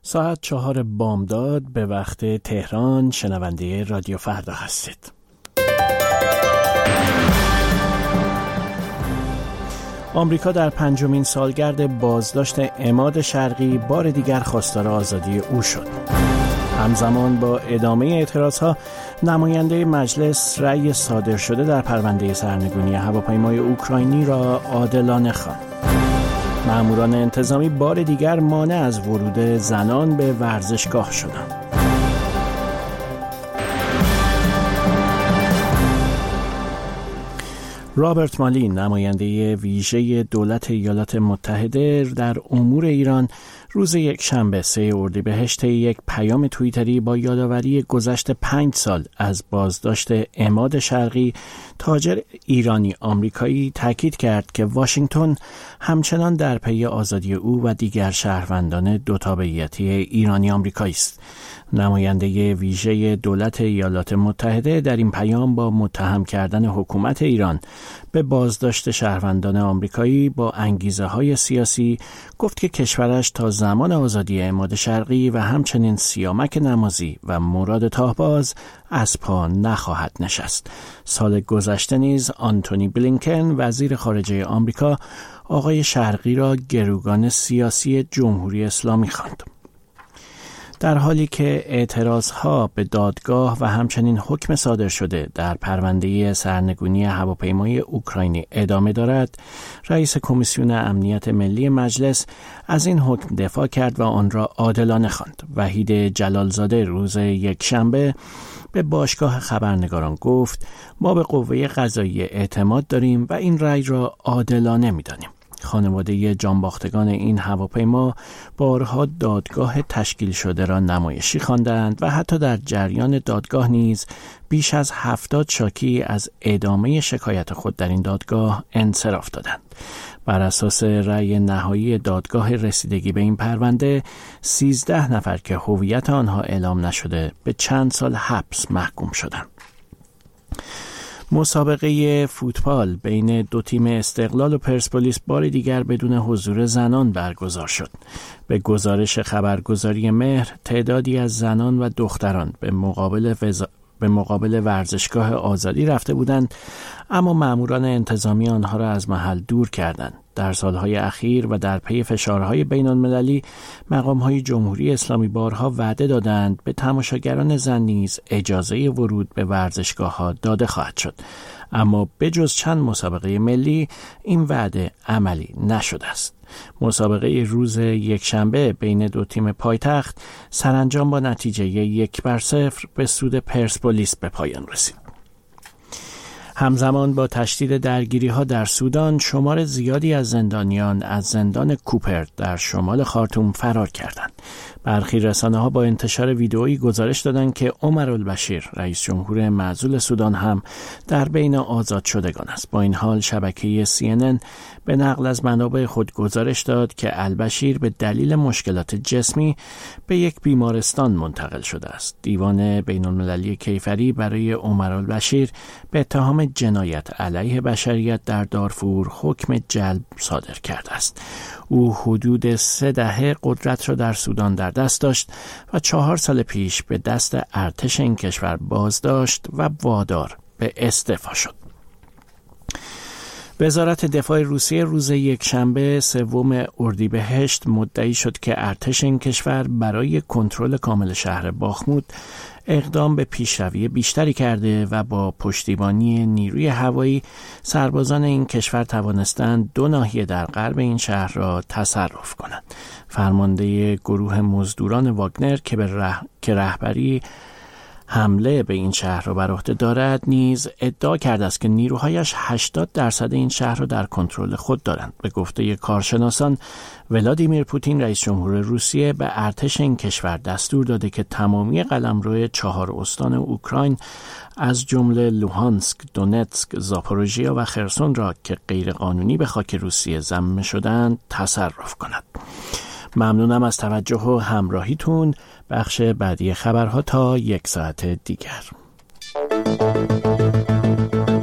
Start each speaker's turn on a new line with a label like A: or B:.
A: ساعت 4 بامداد به وقت تهران شنونده رادیو فردا هستید. آمریکا در 5مین سالگرد بازداشت عماد شرقی بار دیگر خواستار آزادی او شد. همزمان با ادامه اعتراضها، نماینده مجلس رأی صادر شده در پرونده سرنگونی هواپیمای اوکراینی را عادلانه خواند. ماموران انتظامی بار دیگر مانع از ورود زنان به ورزشگاه شدند. رابرت مالی، نماینده ویژه دولت ایالات متحده در امور ایران، روز یکشنبه 3 اردیبهشت یک پیام توییتری با یادآوری گذشت 5 سال از بازداشت عماد شرقی، تاجر ایرانی آمریکایی، تاکید کرد که واشنگتن همچنان در پی آزادی او و دیگر شهروندان دو تابعیتی ایرانی آمریکایی است. نماینده ویژه دولت ایالات متحده در این پیام با متهم کردن حکومت ایران به بازداشت شهروندان آمریکایی با انگیزه‌های سیاسی گفت که کشورش تا زمان آزادی عماد شرقی و همچنین سیامک نمازی و مراد تاهباز از پا نخواهد نشست. سال گذشته نیز آنتونی بلینکن، وزیر خارجه آمریکا، آقای شرقی را گروگان سیاسی جمهوری اسلامی خواند. در حالی که اعتراضها به دادگاه و همچنین حکم صادر شده در پرونده سرنگونی هواپیمای اوکراینی ادامه دارد، رئیس کمیسیون امنیت ملی مجلس از این حکم دفاع کرد و آن را عادلانه خواند. وحید جلالزاده روز یکشنبه به باشگاه خبرنگاران گفت: ما به قوه قضاییه اعتماد داریم و این رأی را عادلانه می‌دانیم. خانواده جانباختگان این هواپیما بارها دادگاه تشکیل شده را نمایشی خواندند و حتی در جریان دادگاه نیز بیش از 70 شاکی از ادامه شکایت خود در این دادگاه انصراف دادند. بر اساس رأی نهایی دادگاه رسیدگی به این پرونده، 13 نفر که هویت آنها اعلام نشده به چند سال حبس محکوم شدند. مسابقه فوتبال بین دو تیم استقلال و پرسپولیس بار دیگر بدون حضور زنان برگزار شد. به گزارش خبرگزاری مهر، تعدادی از زنان و دختران به مقابل ورزشگاه آزادی رفته بودند، اما ماموران انتظامی آنها را از محل دور کردند. در سالهای اخیر و در پی فشارهای بین‌المللی، مقام‌های جمهوری اسلامی بارها وعده دادند به تماشاگران زن نیز اجازه ورود به ورزشگاه‌ها داده خواهد شد، اما بجز چند مسابقه ملی این وعده عملی نشده است. مسابقه روز یکشنبه بین دو تیم پایتخت سرانجام با نتیجه 1-0 به سود پرسپولیس به پایان رسید. همزمان با تشدید درگیری‌ها در سودان، شمار زیادی از زندانیان از زندان کوپر در شمال خارتوم فرار کردند. برخی رسانه‌ها با انتشار ویدئویی گزارش دادند که عمر البشیر، رئیس جمهور معزول سودان، هم در بین آزاد شدگان است. با این حال شبکه CNN به نقل از منابع خود گزارش داد که البشیر به دلیل مشکلات جسمی به یک بیمارستان منتقل شده است. دیوان بین‌المللی کیفری برای عمر البشیر به اتهام جنایت علیه بشریت در دارفور حکم جلب صادر کرده است. او حدود 3 دهه قدرت را در سودان در دست داشت و 4 سال پیش به دست ارتش این کشور بازداشت و وادار به استعفا شد. وزارت دفاع روسیه روز یکشنبه 3 اردیبهشت مدعی شد که ارتش این کشور برای کنترل کامل شهر باخموت اقدام به پیشروی بیشتری کرده و با پشتیبانی نیروی هوایی سربازان این کشور توانستند 2 ناحیه در غرب این شهر را تصرف کنند. فرمانده گروه مزدوران واگنر که رهبری حمله به این شهر را بر عهده دارد نیز ادعا کرده است که نیروهایش 80% این شهر را در کنترل خود دارند. به گفته کارشناسان، ولادیمیر پوتین رئیس جمهور روسیه به ارتش این کشور دستور داده که تمامی قلمرو 4 استان اوکراین از جمله لوهانسک، دونتسک، زاپوروژیا و خرسون را که غیرقانونی به خاک روسیه ضم شدند تصرف کند. ممنونم از توجه و همراهیتون. بخش بعدی خبرها تا 1 ساعت دیگر.